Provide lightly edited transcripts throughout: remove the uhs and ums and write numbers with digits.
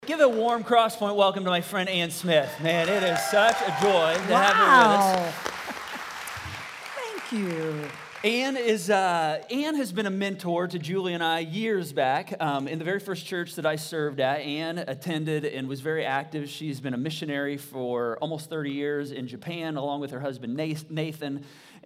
Give a warm Crosspoint welcome to my friend Ann Smith. Man, it is such a joy to have her with us. Thank you. Ann has been a mentor to Julie and I years back. In the very first church that I served at, Ann attended and was very active. She's been a missionary for almost 30 years in Japan, along with her husband Nathan,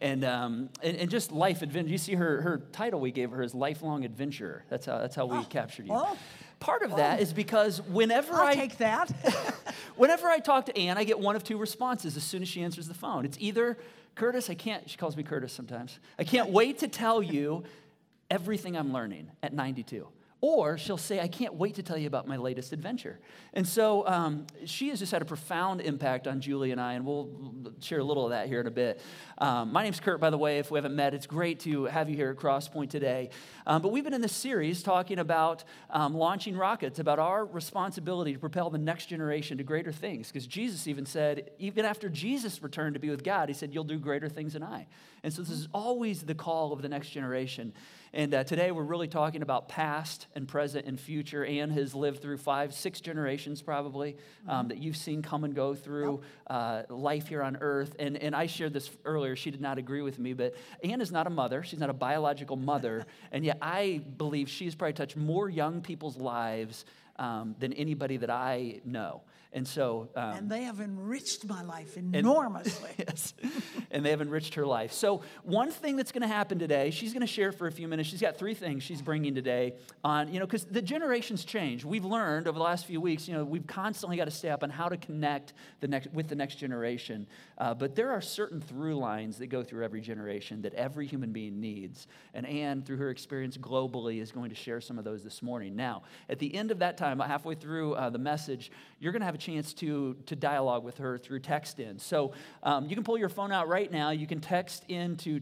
and just life adventure. You see her title we gave her is Lifelong Adventurer. That's how we captured you. Oh. Part of that is because whenever I'll take that. whenever I talk to Ann, I get one of two responses as soon as she answers the phone. It's either, Curtis, she calls me Curtis sometimes. I can't wait to tell you everything I'm learning at 92. Or she'll say, I can't wait to tell you about my latest adventure. And so she has just had a profound impact on Julie and I, and we'll share a little of that here in a bit. My name's Kurt, by the way, if we haven't met. It's great to have you here at Crosspoint today. But we've been in this series talking about launching rockets, about our responsibility to propel the next generation to greater things. Because Jesus even said, even after Jesus returned to be with God, he said, you'll do greater things than I. And so this is always the call of the next generation. And today we're really talking about past and present and future. Ann has lived through 5-6 generations probably that you've seen come and go through life here on earth. And I shared this earlier. She did not agree with me, but Ann is not a mother. She's not a biological mother. And yet I believe she's probably touched more young people's lives than anybody that I know. And so, and they have enriched my life enormously. Yes, and they have enriched her life. So one thing that's going to happen today, she's going to share for a few minutes. She's got 3 things she's bringing today on, because the generations change. We've learned over the last few weeks, we've constantly got to stay up on how to connect with the next generation. But there are certain through lines that go through every generation that every human being needs. And Ann, through her experience globally, is going to share some of those this morning. Now, at the end of that time, halfway through the message, you're going to have a chance to dialogue with her through text in. So you can pull your phone out right now. You can text in to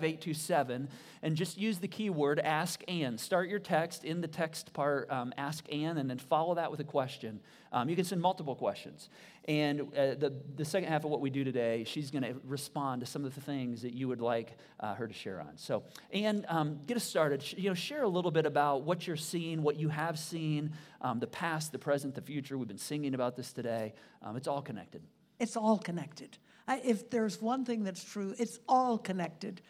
25827 and just use the keyword Ask Ann. Start your text in the text part, Ask Ann, and then follow that with a question. You can send multiple questions. And the second half of what we do today, she's going to respond to some of the things that you would like her to share on. So, Ann, get us started. Share a little bit about what you're seeing, what you have seen, the past, the present, the future. We've been singing about this today. It's all connected. It's all connected. If there's one thing that's true, it's all connected.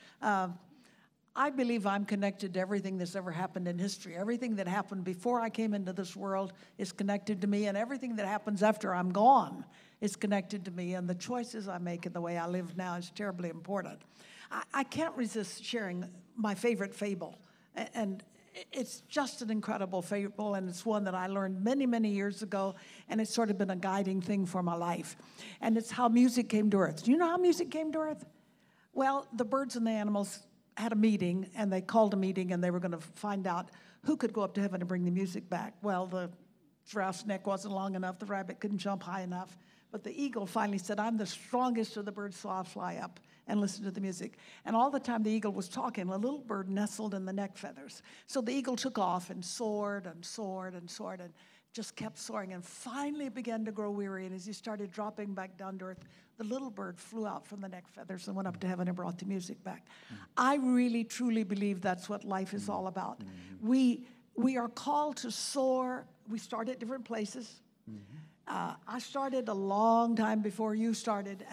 I believe I'm connected to everything that's ever happened in history. Everything that happened before I came into this world is connected to me, and everything that happens after I'm gone is connected to me, and the choices I make and the way I live now is terribly important. I can't resist sharing my favorite fable, and it's just an incredible fable, and it's one that I learned many, many years ago, and it's sort of been a guiding thing for my life, and it's how music came to earth. Do you know how music came to earth? Well, the birds and the animals had a meeting, and they called a meeting, and they were going to find out who could go up to heaven and bring the music back. Well, the giraffe's neck wasn't long enough, the rabbit couldn't jump high enough, but the eagle finally said, I'm the strongest of the birds, so I'll fly up and listen to the music. And all the time the eagle was talking, a little bird nestled in the neck feathers. So the eagle took off and soared and soared and soared and just kept soaring, and finally began to grow weary, and as he started dropping back down to earth, the little bird flew out from the neck feathers and went up to heaven and brought the music back. I really, truly believe that's what life is all about. We are called to soar. We start at different places. I started a long time before you started,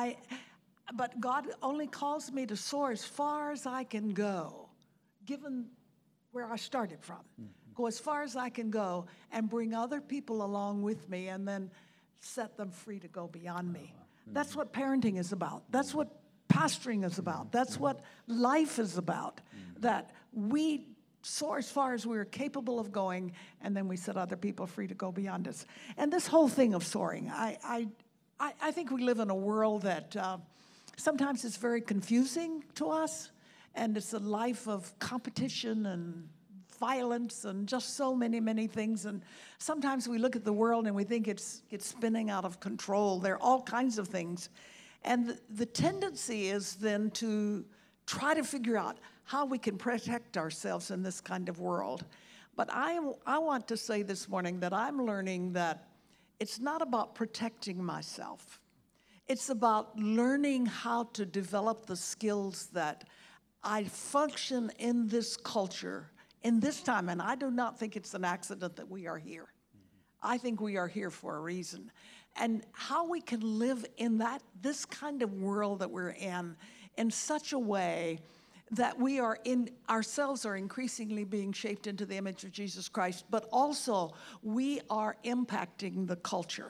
but God only calls me to soar as far as I can go, given where I started from. Go as far as I can go and bring other people along with me and then set them free to go beyond me. That's what parenting is about. That's what pastoring is about. That's what life is about, that we soar as far as we're capable of going, and then we set other people free to go beyond us. And this whole thing of soaring, I think we live in a world that sometimes is very confusing to us, and it's a life of competition and violence and just so many, many things. And sometimes we look at the world and we think it's spinning out of control. There are all kinds of things. And the tendency is then to try to figure out how we can protect ourselves in this kind of world. But I want to say this morning that I'm learning that it's not about protecting myself. It's about learning how to develop the skills that I function in this culture in this time, and I do not think it's an accident that we are here. I think we are here for a reason. And how we can live in this kind of world that we're in such a way that we are ourselves are increasingly being shaped into the image of Jesus Christ, but also we are impacting the culture.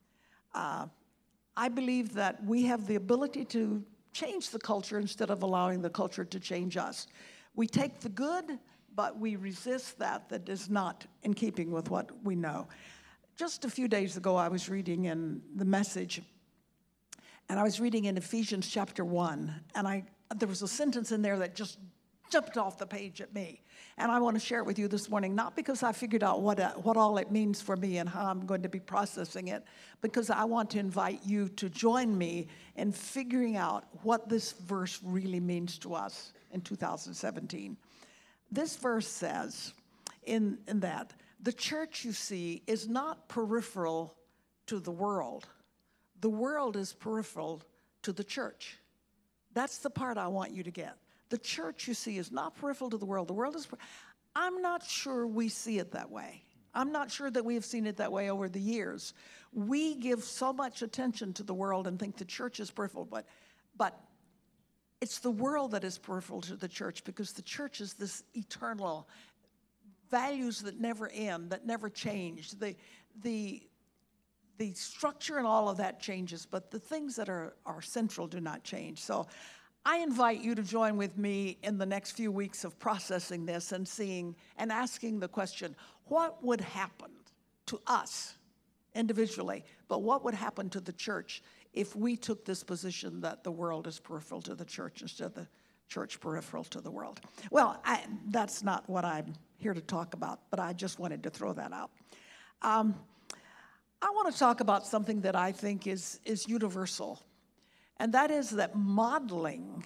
I believe that we have the ability to change the culture instead of allowing the culture to change us. We take the good, but we resist that is not in keeping with what we know. Just a few days ago, I was reading in the Message, and I was reading in Ephesians chapter 1, and there was a sentence in there that just jumped off the page at me. And I want to share it with you this morning, not because I figured out what all it means for me and how I'm going to be processing it, because I want to invite you to join me in figuring out what this verse really means to us in 2017. This verse says in that, the church, you see, is not peripheral to the world. The world is peripheral to the church. That's the part I want you to get. The church, you see, is not peripheral to the world. The world is, I'm not sure we see it that way. I'm not sure that we have seen it that way over the years. We give so much attention to the world and think the church is peripheral, but it's the world that is peripheral to the church, because the church is this eternal values that never end, that never change. The structure and all of that changes, but the things that are central do not change. So I invite you to join with me in the next few weeks of processing this and seeing and asking the question, what would happen to us individually, but what would happen to the church if we took this position that the world is peripheral to the church instead of the church peripheral to the world? Well, that's not what I'm here to talk about, but I just wanted to throw that out. I want to talk about something that I think is universal, and that is that modeling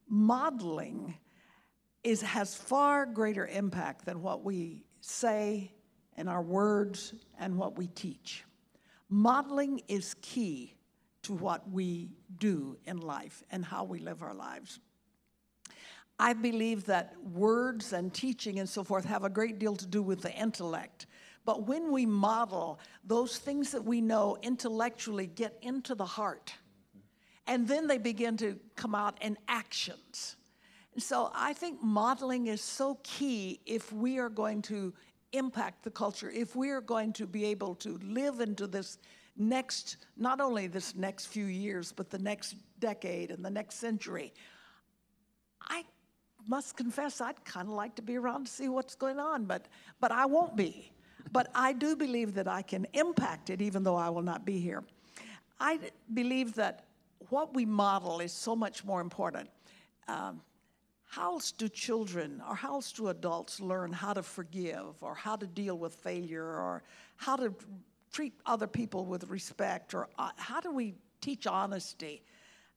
has far greater impact than what we say in our words and what we teach. Modeling is key to what we do in life and how we live our lives. I believe that words and teaching and so forth have a great deal to do with the intellect. But when we model, those things that we know intellectually get into the heart. And then they begin to come out in actions. So I think modeling is so key if we are going to impact the culture, if we are going to be able to live into this next, not only this next few years, but the next decade and the next century. I must confess, I'd kind of like to be around to see what's going on, but I won't be. But I do believe that I can impact it, even though I will not be here. I believe that what we model is so much more important. How else do children or how else do adults learn how to forgive or how to deal with failure or how to treat other people with respect, or how do we teach honesty?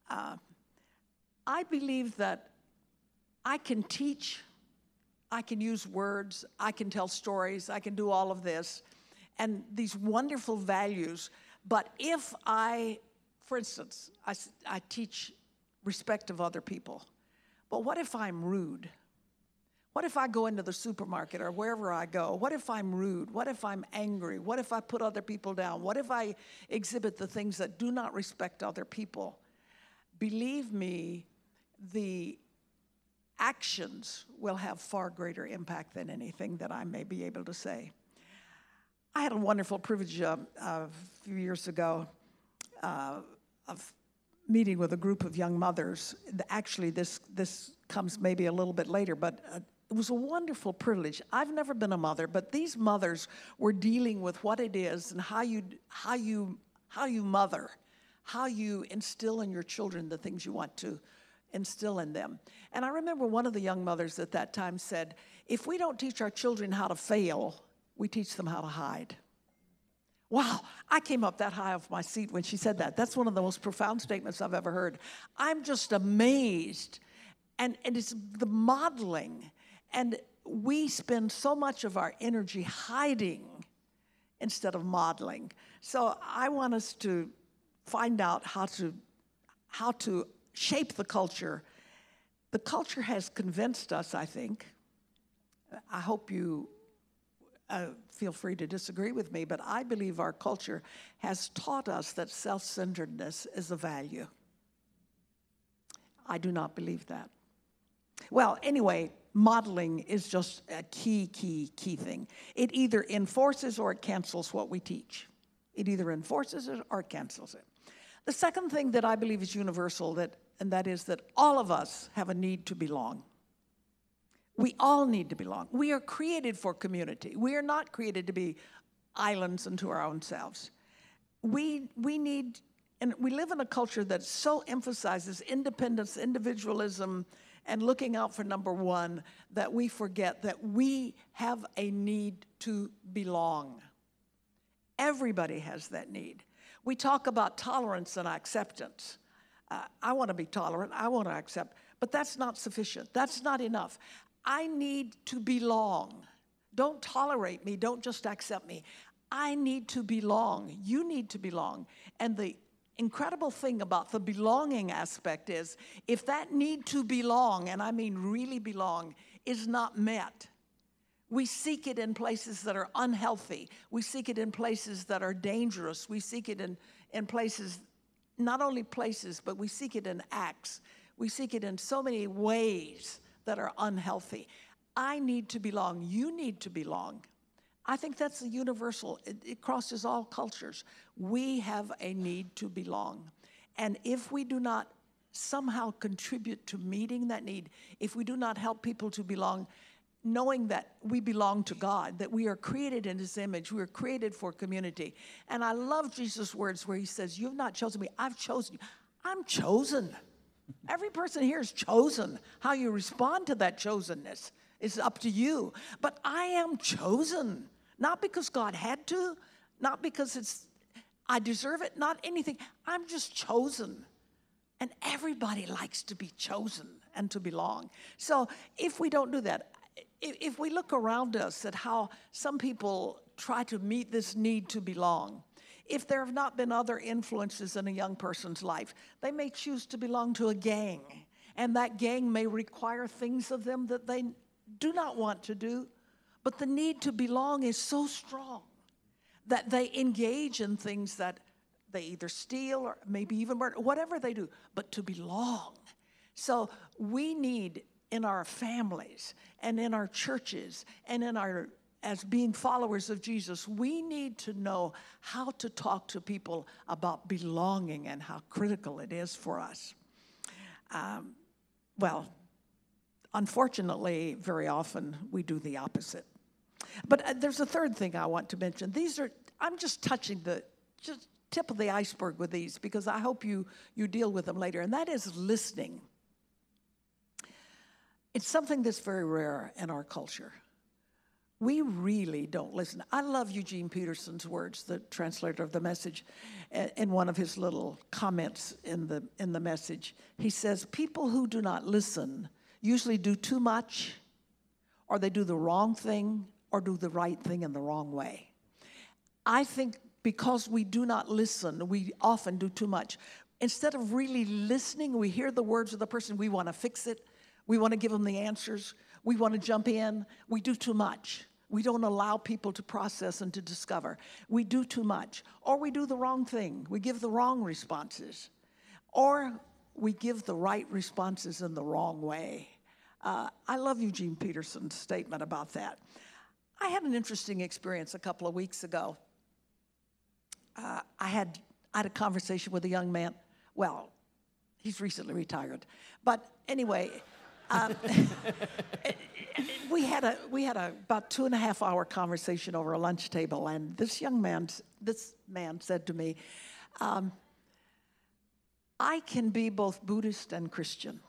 I believe that I can teach, I can use words, I can tell stories, I can do all of this, and these wonderful values. But if for instance, I teach respect of other people, but what if I'm rude? What if I go into the supermarket or wherever I go? What if I'm rude? What if I'm angry? What if I put other people down? What if I exhibit the things that do not respect other people? Believe me, the actions will have far greater impact than anything that I may be able to say. I had a wonderful privilege a few years ago of meeting with a group of young mothers. Actually, this comes maybe a little bit later, but it was a wonderful privilege. I've never been a mother, but these mothers were dealing with what it is and how you mother, how you instill in your children the things you want to instill in them. And I remember one of the young mothers at that time said, if we don't teach our children how to fail, we teach them how to hide. Wow, I came up that high off my seat when she said that. That's one of the most profound statements I've ever heard. I'm just amazed. And it's the modeling. And we spend so much of our energy hiding instead of modeling. So I want us to find out how to shape the culture. The culture has convinced us, I think. I hope you feel free to disagree with me, but I believe our culture has taught us that self-centeredness is a value. I do not believe that. Well, anyway, modeling is just a key thing. It either enforces or it cancels what we teach. It either enforces it or it cancels it. The second thing that I believe is universal, and that is that all of us have a need to belong. We all need to belong. We are created for community. We are not created to be islands unto our own selves. We need, and we live in a culture that so emphasizes independence, individualism, and looking out for number one, that we forget that we have a need to belong. Everybody has that need. We talk about tolerance and acceptance. I want to be tolerant, I want to accept, but that's not sufficient. That's not enough. I need to belong. Don't tolerate me, don't just accept me. I need to belong. You need to belong. And the incredible thing about the belonging aspect is, if that need to belong, and I mean really belong, is not met, we seek it in places that are unhealthy. We seek it in places that are dangerous. We seek it in places, not only places, but we seek it in acts. We seek it in so many ways that are unhealthy. I need to belong. You need to belong. I think that's a universal. It crosses all cultures. We have a need to belong. And if we do not somehow contribute to meeting that need, if we do not help people to belong, knowing that we belong to God, that we are created in His image, we are created for community. And I love Jesus' words where He says, "You've not chosen me, I've chosen you." I'm chosen. Every person here is chosen. How you respond to that chosenness is up to you. But I am chosen. Not because God had to, not because I deserve it, not anything. I'm just chosen. And everybody likes to be chosen and to belong. So if we don't do that, if we look around us at how some people try to meet this need to belong, if there have not been other influences in a young person's life, they may choose to belong to a gang. And that gang may require things of them that they do not want to do. But the need to belong is so strong that they engage in things that they either steal or maybe even murder, whatever they do, but to belong. So we need, in our families and in our churches and as being followers of Jesus, we need to know how to talk to people about belonging and how critical it is for us. Unfortunately, very often we do the opposite. But there's a third thing I want to mention. I'm just touching the tip of the iceberg with these, because I hope you deal with them later, and that is listening. It's something that's very rare in our culture. We really don't listen. I love Eugene Peterson's words, the translator of the Message, in one of his little comments in the Message. He says, people who do not listen usually do too much, or they do the wrong thing, or do the right thing in the wrong way. I think because we do not listen, we often do too much. Instead of really listening, we hear the words of the person, we want to fix it, we want to give them the answers, we want to jump in, we do too much. We don't allow people to process and to discover. We do too much. Or we do the wrong thing, we give the wrong responses. Or we give the right responses in the wrong way. I love Eugene Peterson's statement about that. I had an interesting experience a couple of weeks ago. I had a conversation with a young man. Well, he's recently retired. But anyway, we had about 2.5 hour conversation over a lunch table, and this man said to me, I can be both Buddhist and Christian.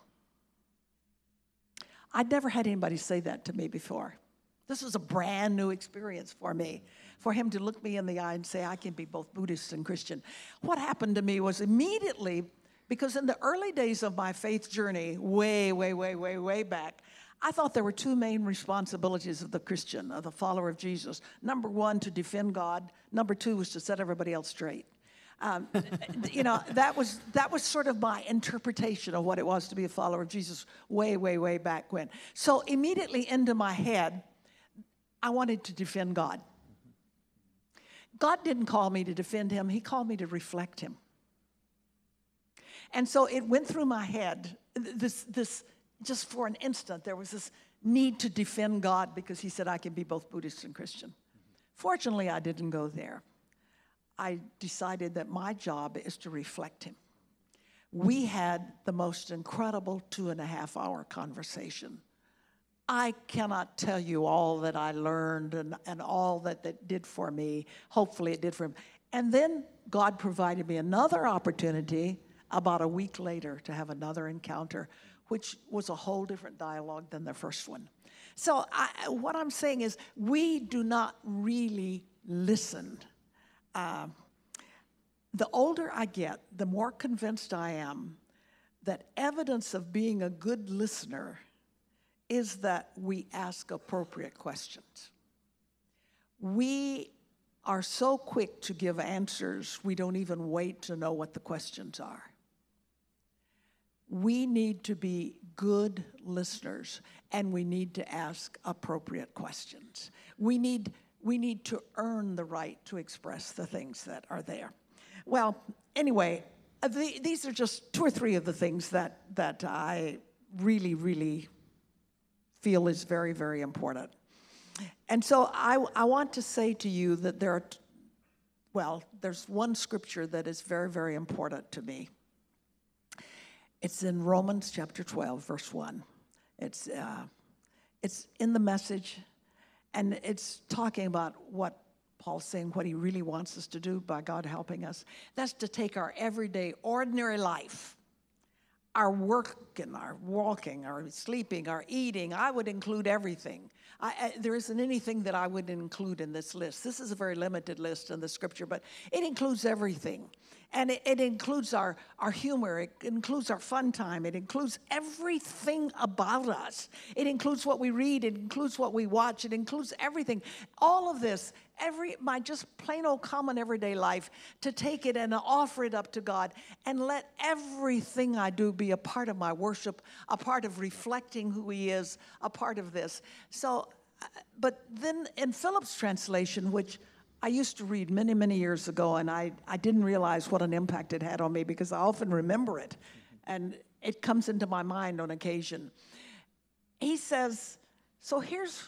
I'd never had anybody say that to me before. This was a brand new experience for me, for him to look me in the eye and say, I can be both Buddhist and Christian. What happened to me was immediately, because in the early days of my faith journey, way back, I thought there were two main responsibilities of the Christian, of the follower of Jesus. Number one, to defend God. Number two was to set everybody else straight. That was sort of my interpretation of what it was to be a follower of Jesus way back when. So immediately into my head, I wanted to defend God. God didn't call me to defend him. He called me to reflect him. And so it went through my head, this just for an instant, there was this need to defend God because he said I can be both Buddhist and Christian. Fortunately, I didn't go there. I decided that my job is to reflect him. We had the most incredible 2.5-hour conversation. I cannot tell you all that I learned and all that did for me. Hopefully it did for him. And then God provided me another opportunity about a week later to have another encounter, which was a whole different dialogue than the first one. So what I'm saying is we do not really listen. The older I get, the more convinced I am that evidence of being a good listener is that we ask appropriate questions. We are so quick to give answers, we don't even wait to know what the questions are. We need to be good listeners, and we need to ask appropriate questions. We need to earn the right to express the things that are there. Well, anyway, these are just 2 or 3 of the things that I really, really feel is very, very important. And so I want to say to you that there's one scripture that is very, very important to me. It's in Romans chapter 12, verse 1. It's in the Message, and it's talking about what Paul's saying, what he really wants us to do by God helping us. That's to take our everyday, ordinary life, our working, our walking, our sleeping, our eating. I would include everything. There isn't anything that I wouldn't include in this list. This is a very limited list in the scripture, but it includes everything. And it includes our humor. It includes our fun time. It includes everything about us. It includes what we read. It includes what we watch. It includes everything. All of this, my just plain old common everyday life, to take it and offer it up to God and let everything I do be a part of my worship, a part of reflecting who he is, a part of this. So, but then in Philip's translation, which I used to read many, many years ago, and I didn't realize what an impact it had on me because I often remember it, and it comes into my mind on occasion. He says, so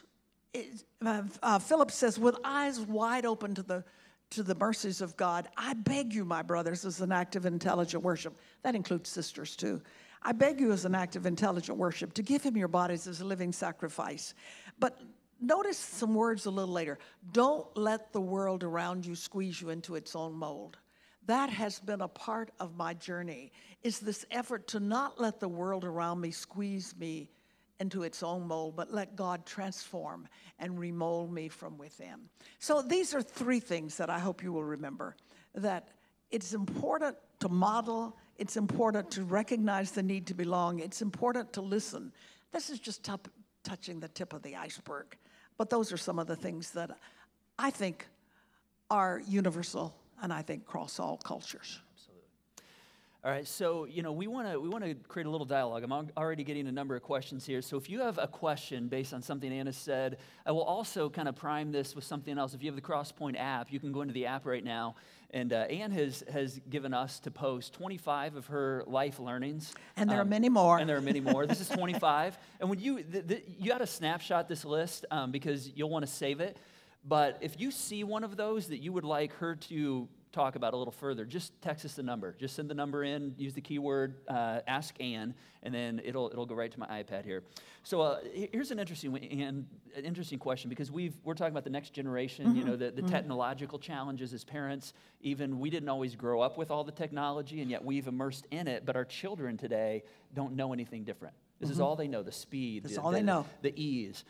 Philip says, with eyes wide open to the mercies of God, I beg you, my brothers, as an act of intelligent worship. That includes sisters too. I beg you as an act of intelligent worship to give him your bodies as a living sacrifice. But notice some words a little later. Don't let the world around you squeeze you into its own mold. That has been a part of my journey, is this effort to not let the world around me squeeze me into its own mold, but let God transform and remold me from within. So these are 3 things that I hope you will remember. That it's important to model, it's important to recognize the need to belong, it's important to listen. This is just touching the tip of the iceberg. But those are some of the things that I think are universal and I think cross all cultures. Absolutely. All right, so we want to create a little dialogue. I'm already getting a number of questions here. So if you have a question based on something Anna said, I will also kind of prime this with something else. If you have the Crosspoint app, you can go into the app right now. And Ann has given us to post 25 of her life learnings. And there are many more. And there are many more. This is 25. And when you got to snapshot this list because you'll want to save it. But if you see one of those that you would like her to talk about a little further, just text us the number. Just send the number in, use the keyword, ask Ann, and then it'll go right to my iPad here. So here's an interesting question, because we're talking about the next generation, the technological challenges as parents. Even we didn't always grow up with all the technology, and yet we've immersed in it, but our children today don't know anything different. This is all they know, the speed, the ease.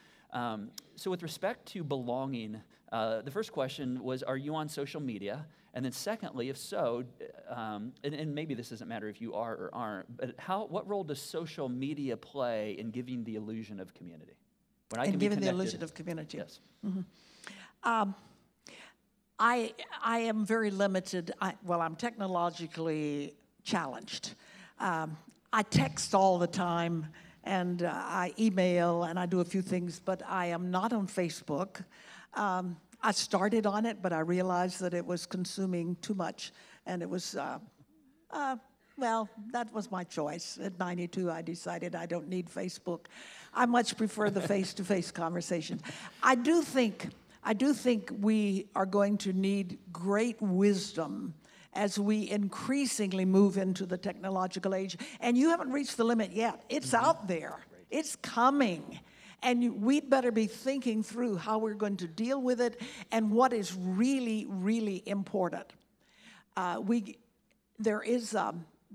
So with respect to belonging, the first question was, are you on social media? And then secondly, if so, and maybe this doesn't matter if you are or aren't, but what role does social media play in giving the illusion of community? When I can be giving connected, the illusion of community. Yes. Mm-hmm. I am very limited. I'm technologically challenged. I text all the time, and I email, and I do a few things, but I am not on Facebook. I started on it, but I realized that it was consuming too much, and it was, well, that was my choice. At 92, I decided I don't need Facebook. I much prefer the face-to-face conversation. I do think we are going to need great wisdom as we increasingly move into the technological age. And you haven't reached the limit yet. It's out there. It's coming. And we'd better be thinking through how we're going to deal with it and what is really, really important. There is a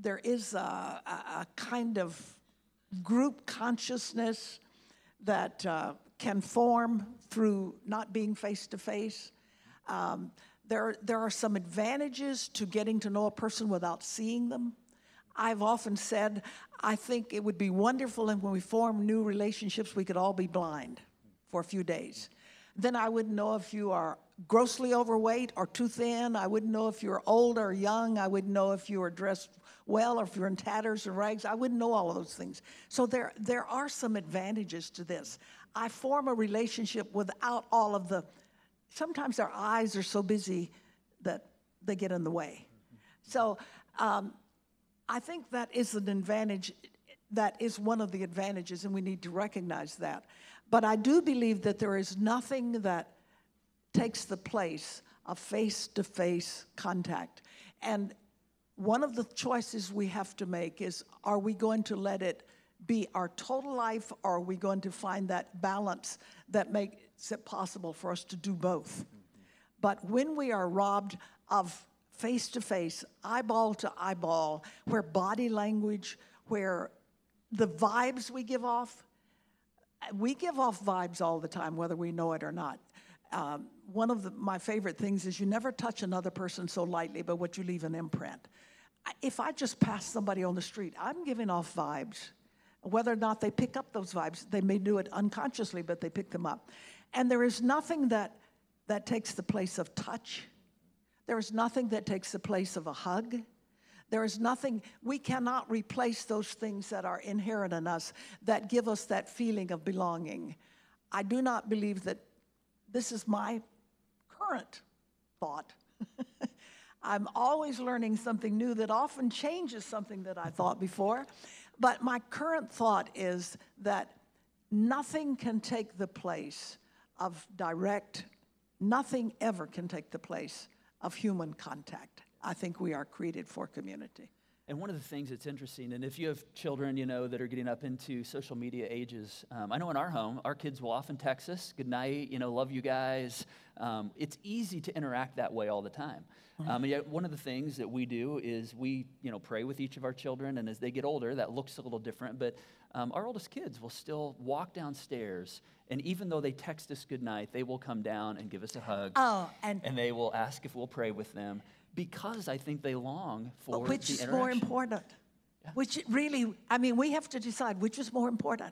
kind of group consciousness that can form through not being face-to-face. There are some advantages to getting to know a person without seeing them. I've often said, I think it would be wonderful if when we form new relationships, we could all be blind for a few days. Then I wouldn't know if you are grossly overweight or too thin. I wouldn't know if you're old or young. I wouldn't know if you were dressed well or if you're in tatters or rags. I wouldn't know all of those things. So there are some advantages to this. I form a relationship without all of the, sometimes our eyes are so busy that they get in the way. So I think that is an advantage, that is one of the advantages, and we need to recognize that. But I do believe that there is nothing that takes the place of face-to-face contact. And one of the choices we have to make is, are we going to let it be our total life, or are we going to find that balance that makes it possible for us to do both? But when we are robbed of face-to-face, eyeball to eyeball, where body language, where the vibes we give off vibes all the time, whether we know it or not. One of my favorite things is you never touch another person so lightly, but what you leave an imprint. If I just pass somebody on the street, I'm giving off vibes. Whether or not they pick up those vibes, they may do it unconsciously, but they pick them up. And there is nothing that takes the place of touch. There is nothing that takes the place of a hug. There is nothing, we cannot replace those things that are inherent in us that give us that feeling of belonging. I do not believe that this is my current thought. I'm always learning something new that often changes something that I thought before. But my current thought is that nothing can take the place of nothing ever can take the place of human contact. I think we are created for community. And one of the things that's interesting, and if you have children, that are getting up into social media ages, I know in our home, our kids will often text us, good night, love you guys. It's easy to interact that way all the time. And yet one of the things that we do is we, pray with each of our children, and as they get older, that looks a little different, but our oldest kids will still walk downstairs, and even though they text us good night, they will come down and give us a hug, and they will ask if we'll pray with them. Because I think they long for which the is more important. Yeah. Which really, we have to decide which is more important.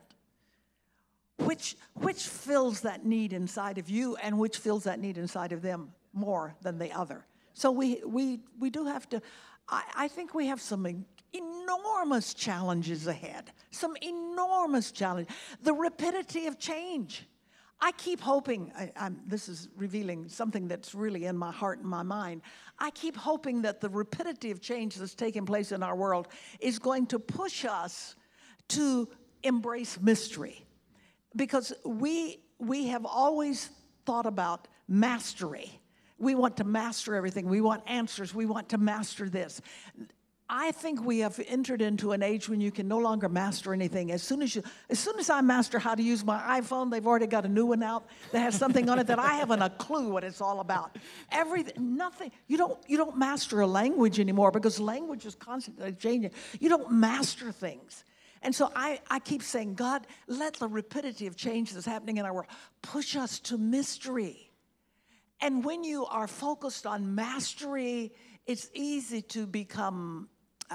Which fills that need inside of you, and which fills that need inside of them more than the other. So we do have to. I think we have some enormous challenges ahead. Some enormous challenge. The rapidity of change. I keep hoping, this is revealing something that's really in my heart and my mind. I keep hoping that the rapidity of change that's taking place in our world is going to push us to embrace mystery. Because we have always thought about mastery. We want to master everything. We want answers. We want to master this. I think we have entered into an age when you can no longer master anything. As soon as I master how to use my iPhone, they've already got a new one out that has something on it that I haven't a clue what it's all about. Nothing. You don't master a language anymore because language is constantly changing. You don't master things. And so I keep saying, God, let the rapidity of change that's happening in our world push us to mystery. And when you are focused on mastery, it's easy to become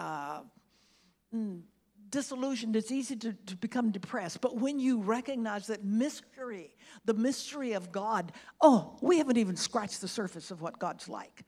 disillusioned. It's easy to become depressed. But when you recognize that mystery, the mystery of God, we haven't even scratched the surface of what God's like.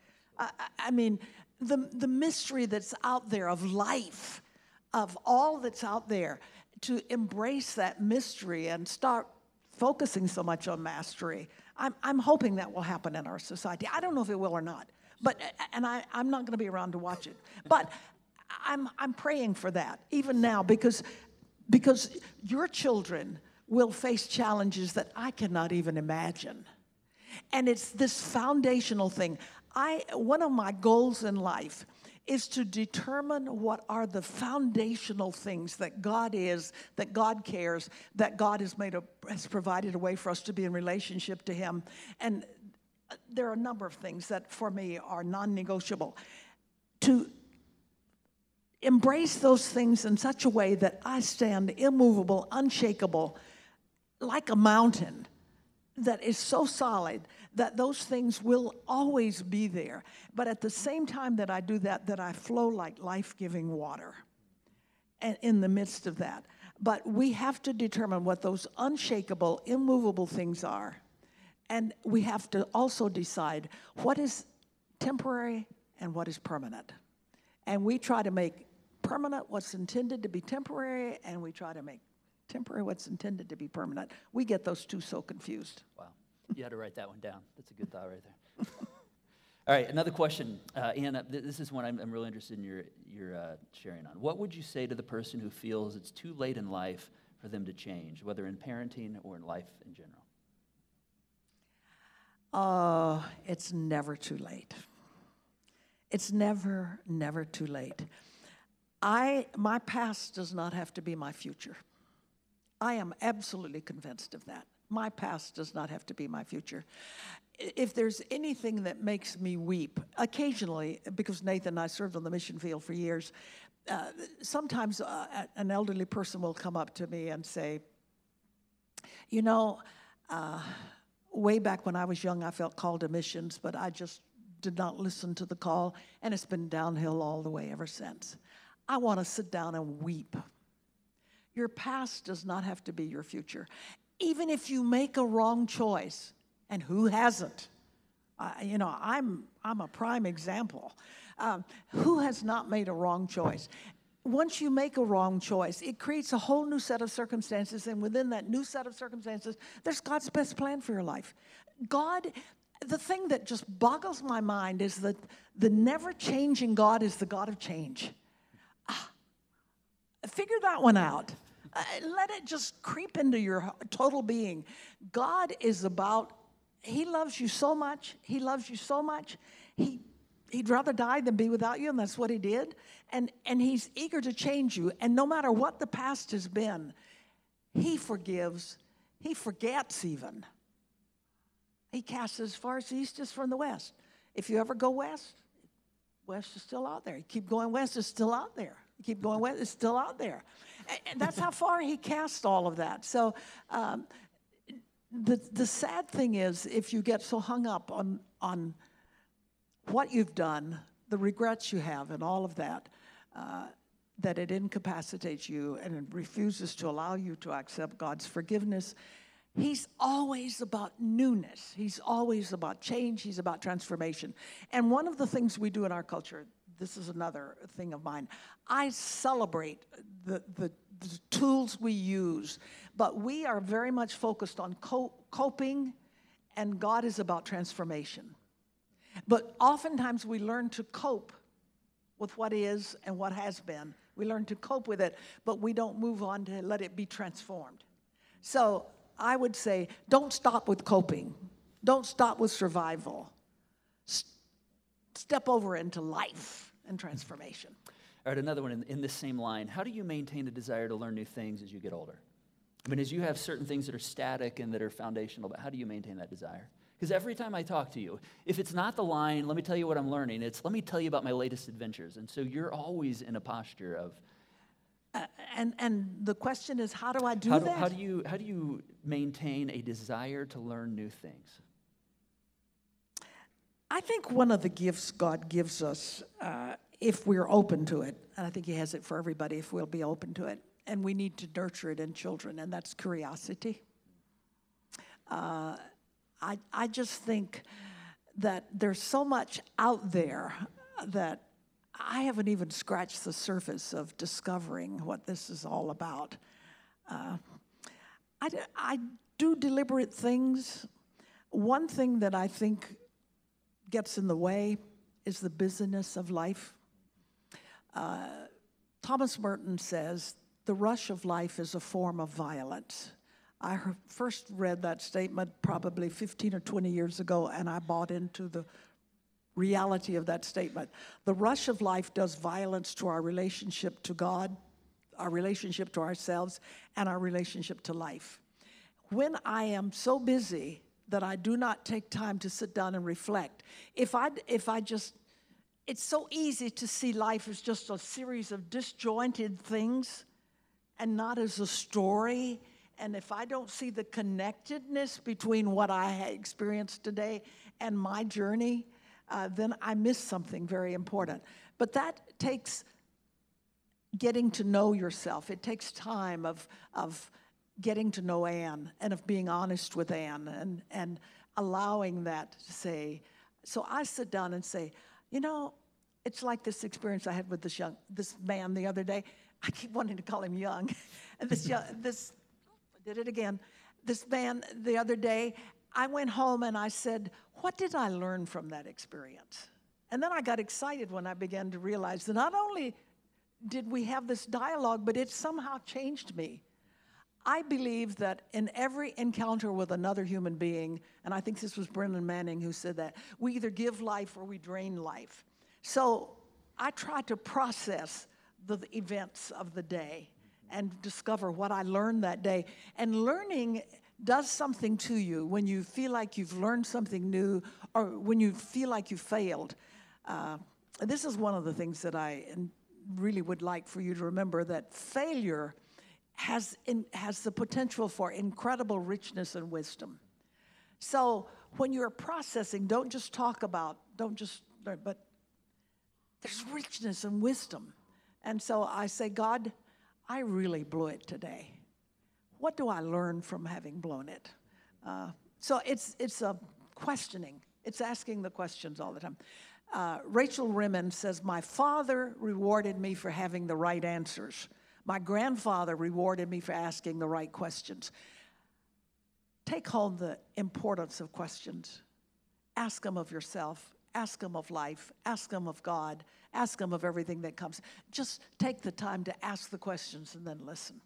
The mystery that's out there of life, of all that's out there, to embrace that mystery and start focusing so much on mastery. I'm hoping that will happen in our society. I don't know if it will or not, but I'm not going to be around to watch it. But I'm praying for that even now because your children will face challenges that I cannot even imagine. And it's this foundational thing. One of my goals in life is to determine what are the foundational things that God is, that God cares, that God has provided a way for us to be in relationship to Him. And there are a number of things that for me are non-negotiable. To embrace those things in such a way that I stand immovable, unshakable, like a mountain that is so solid that those things will always be there. But at the same time that I do that, that I flow like life-giving water and in the midst of that. But we have to determine what those unshakable, immovable things are. And we have to also decide what is temporary and what is permanent. And we try to make permanent what's intended to be temporary, and we try to make temporary what's intended to be permanent. We get those two so confused. Wow. You had to write that one down. That's a good thought right there. All right, another question. Anna, this is one I'm really interested in your sharing on. What would you say to the person who feels it's too late in life for them to change, whether in parenting or in life in general? It's never too late. It's never too late. My past does not have to be my future. I am absolutely convinced of that. My past does not have to be my future. If there's anything that makes me weep, occasionally, because Nathan and I served on the mission field for years, sometimes an elderly person will come up to me and say, you know, way back when I was young, I felt called to missions, but I just did not listen to the call, and it's been downhill all the way ever since. I want to sit down and weep. Your past does not have to be your future. Even if you make a wrong choice, and who hasn't? I'm a prime example. Who has not made a wrong choice? Once you make a wrong choice, it creates a whole new set of circumstances, and within that new set of circumstances, there's God's best plan for your life. God, the thing that just boggles my mind is that the never-changing God is the God of change. Figure that one out. Let it just creep into your total being. God is about, He loves you so much. He loves you so much. He'd rather die than be without you, and that's what He did. And He's eager to change you. And no matter what the past has been, He forgives. He forgets even. He casts as far as the east is from the west. If you ever go west is still out there. You keep going west, it's still out there. You keep going west, it's still out there. And that's how far He cast all of that. So the sad thing is, if you get so hung up on what you've done, the regrets you have and all of that, that it incapacitates you and it refuses to allow you to accept God's forgiveness. He's always about newness. He's always about change. He's about transformation. And one of the things we do in our culture, this is another thing of mine, I celebrate the tools we use, but we are very much focused on coping, and God is about transformation. But oftentimes we learn to cope with what is and what has been. We learn to cope with it, but we don't move on to let it be transformed. So I would say, don't stop with coping. Don't stop with survival. Step over into life and transformation. All right, another one in this same line. How do you maintain a desire to learn new things as you get older? I mean, as you have certain things that are static and that are foundational, but how do you maintain that desire? Because every time I talk to you, if it's not the line, let me tell you what I'm learning, it's let me tell you about my latest adventures. And so you're always in a posture of... And the question is, how do I do that? How do you maintain a desire to learn new things? I think one of the gifts God gives us, if we're open to it, and I think He has it for everybody if we'll be open to it, and we need to nurture it in children, and that's curiosity. I just think that there's so much out there that I haven't even scratched the surface of discovering what this is all about. I do deliberate things. One thing that I think gets in the way is the busyness of life. Thomas Merton says, the rush of life is a form of violence. I first read that statement probably 15 or 20 years ago, and I bought into the reality of that statement. The rush of life does violence to our relationship to God, our relationship to ourselves, and our relationship to life. When I am so busy that I do not take time to sit down and reflect, if I just, it's so easy to see life as just a series of disjointed things and not as a story. And if I don't see the connectedness between what I experienced today and my journey, then I miss something very important. But that takes getting to know yourself. It takes time of getting to know Ann and of being honest with Ann and allowing that to say. So I sit down and say, it's like this experience I had with this man the other day. I keep wanting to call him young. And this did it again. This man the other day, I went home and I said, what did I learn from that experience? And then I got excited when I began to realize that not only did we have this dialogue, but it somehow changed me. I believe that in every encounter with another human being, and I think this was Brennan Manning who said that, we either give life or we drain life. So I try to process the events of the day and discover what I learned that day. And learning does something to you when you feel like you've learned something new or when you feel like you failed. This is one of the things that I really would like for you to remember, that failure has the potential for incredible richness and wisdom. So when you're processing, don't just learn, but there's richness and wisdom. And so I say, God, I really blew it today. What do I learn from having blown it? So it's a questioning. It's asking the questions all the time. Rachel Rimmen says, my father rewarded me for having the right answers. My grandfather rewarded me for asking the right questions. Take home the importance of questions. Ask them of yourself. Ask them of life. Ask them of God. Ask them of everything that comes. Just take the time to ask the questions and then listen.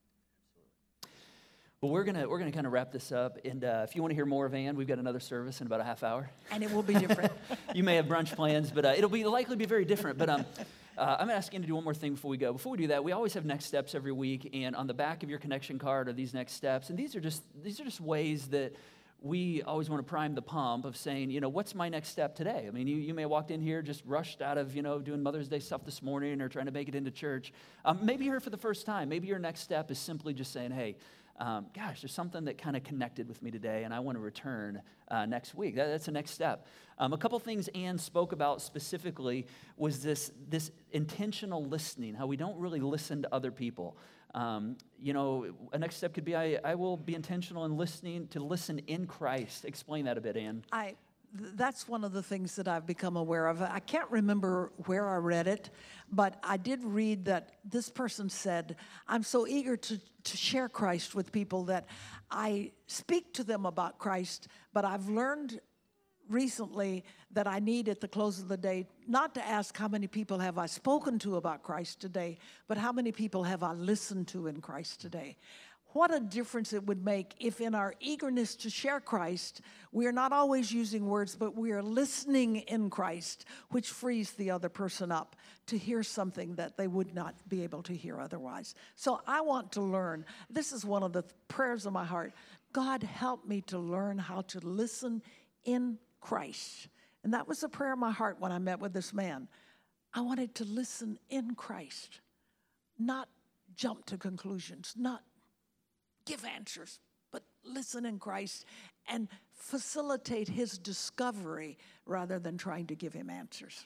Well, we're gonna kind of wrap this up, and if you want to hear more of Ann, we've got another service in about a half hour. And it will be different. You may have brunch plans, but it'll likely be very different. But I'm going to ask Ann to do one more thing before we go. Before we do that, we always have next steps every week, and on the back of your connection card are these next steps, and these are just ways that we always want to prime the pump of saying, what's my next step today? I mean, you may have walked in here just rushed out of, doing Mother's Day stuff this morning or trying to make it into church. Maybe you're here for the first time. Maybe your next step is simply just saying, hey, there's something that kind of connected with me today, and I want to return next week. That's the next step. A couple things Ann spoke about specifically was this intentional listening, how we don't really listen to other people. A next step could be I will be intentional in listening to listen in Christ. Explain that a bit, Ann. That's one of the things that I've become aware of. I can't remember where I read it, but I did read that this person said, I'm so eager to share Christ with people that I speak to them about Christ, but I've learned recently that I need at the close of the day not to ask how many people have I spoken to about Christ today, but how many people have I listened to in Christ today. What a difference it would make if in our eagerness to share Christ, we are not always using words, but we are listening in Christ, which frees the other person up to hear something that they would not be able to hear otherwise. So I want to learn. This is one of the prayers of my heart. God, help me to learn how to listen in Christ. And that was the prayer of my heart when I met with this man. I wanted to listen in Christ, not jump to conclusions, not give answers, but listen in Christ and facilitate his discovery rather than trying to give him answers.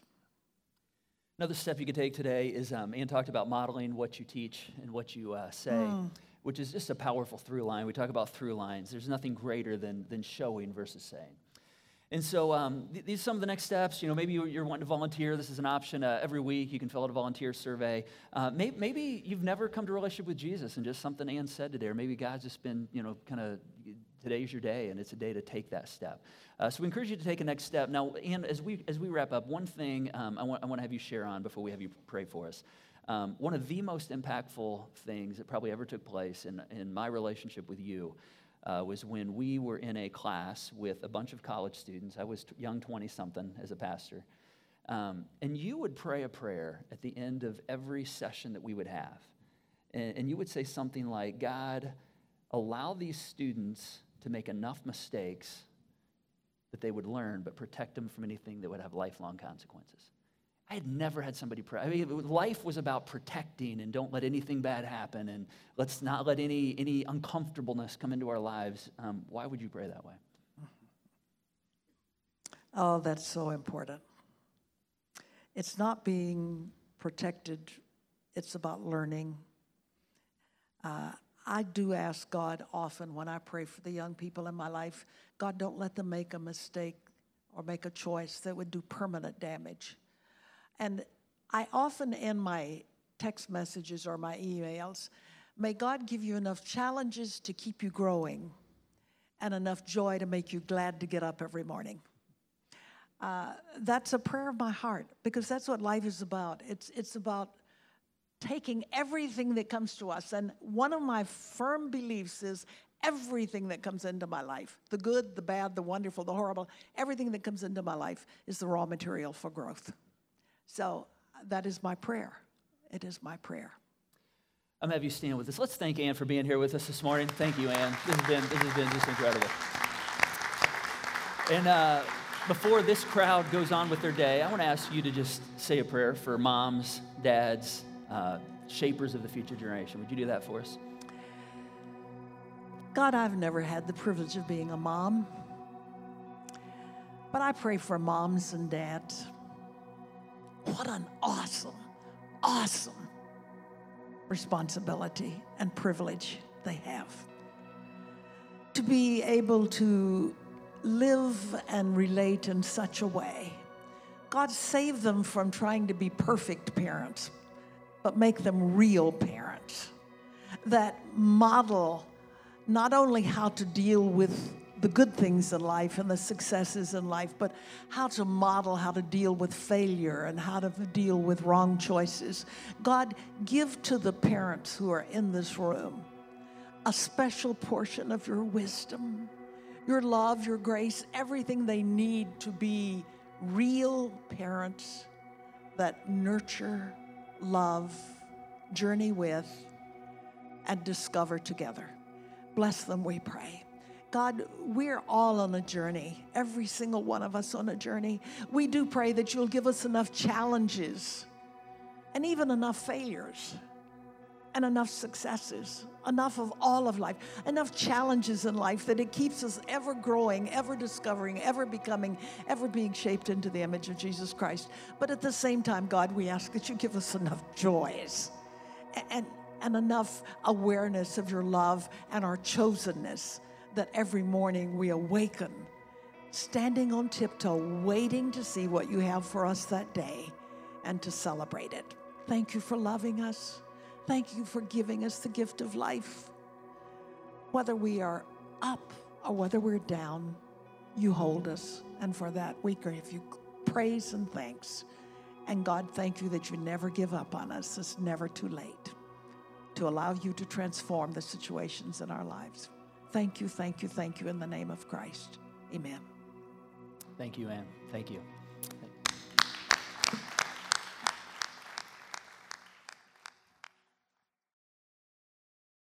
Another step you could take today is Ann talked about modeling what you teach and what you say, which is just a powerful through line. We talk about through lines. There's nothing greater than showing versus saying. And so these are some of the next steps. Maybe you're wanting to volunteer. This is an option. Every week you can fill out a volunteer survey. Maybe you've never come to a relationship with Jesus, and just something Ann said today, or maybe God's just been, kind of, today's your day, and it's a day to take that step. So we encourage you to take a next step. Now, Ann, as we wrap up, one thing I want to have you share on before we have you pray for us. One of the most impactful things that probably ever took place in my relationship with you was when we were in a class with a bunch of college students. I was young 20-something as a pastor. And you would pray a prayer at the end of every session that we would have. And you would say something like, God, allow these students to make enough mistakes that they would learn, but protect them from anything that would have lifelong consequences. I had never had somebody pray. I mean, life was about protecting and don't let anything bad happen, and let's not let any uncomfortableness come into our lives. Why would you pray that way? Oh, that's so important. It's not being protected. It's about learning. I do ask God often when I pray for the young people in my life, God, don't let them make a mistake or make a choice that would do permanent damage. And I often end my text messages or my emails, may God give you enough challenges to keep you growing and enough joy to make you glad to get up every morning. That's a prayer of my heart, because that's what life is about. It's about taking everything that comes to us. And one of my firm beliefs is everything that comes into my life, the good, the bad, the wonderful, the horrible, everything that comes into my life is the raw material for growth. So that is my prayer. It is my prayer. I'm going to have you stand with us. Let's thank Ann for being here with us this morning. Thank you, Ann. This has been just incredible. And before this crowd goes on with their day, I want to ask you to just say a prayer for moms, dads, shapers of the future generation. Would you do that for us? God, I've never had the privilege of being a mom, but I pray for moms and dads. What an awesome, awesome responsibility and privilege they have. To be able to live and relate in such a way. God, save them from trying to be perfect parents, but make them real parents that model not only how to deal with the good things in life and the successes in life, but how to model how to deal with failure and how to deal with wrong choices. God, give to the parents who are in this room a special portion of your wisdom, your love, your grace, everything they need to be real parents that nurture, love, journey with, and discover together. Bless them, we pray. God, we're all on a journey, every single one of us on a journey. We do pray that you'll give us enough challenges and even enough failures and enough successes, enough of all of life, enough challenges in life that it keeps us ever growing, ever discovering, ever becoming, ever being shaped into the image of Jesus Christ. But at the same time, God, we ask that you give us enough joys and enough awareness of your love and our chosenness, that every morning we awaken, standing on tiptoe, waiting to see what you have for us that day and to celebrate it. Thank you for loving us. Thank you for giving us the gift of life. Whether we are up or whether we're down, you hold us. And for that, we give you praise and thanks. And God, thank you that you never give up on us. It's never too late to allow you to transform the situations in our lives. Thank you, thank you, thank you in the name of Christ. Amen. Thank you, Ann. Thank you.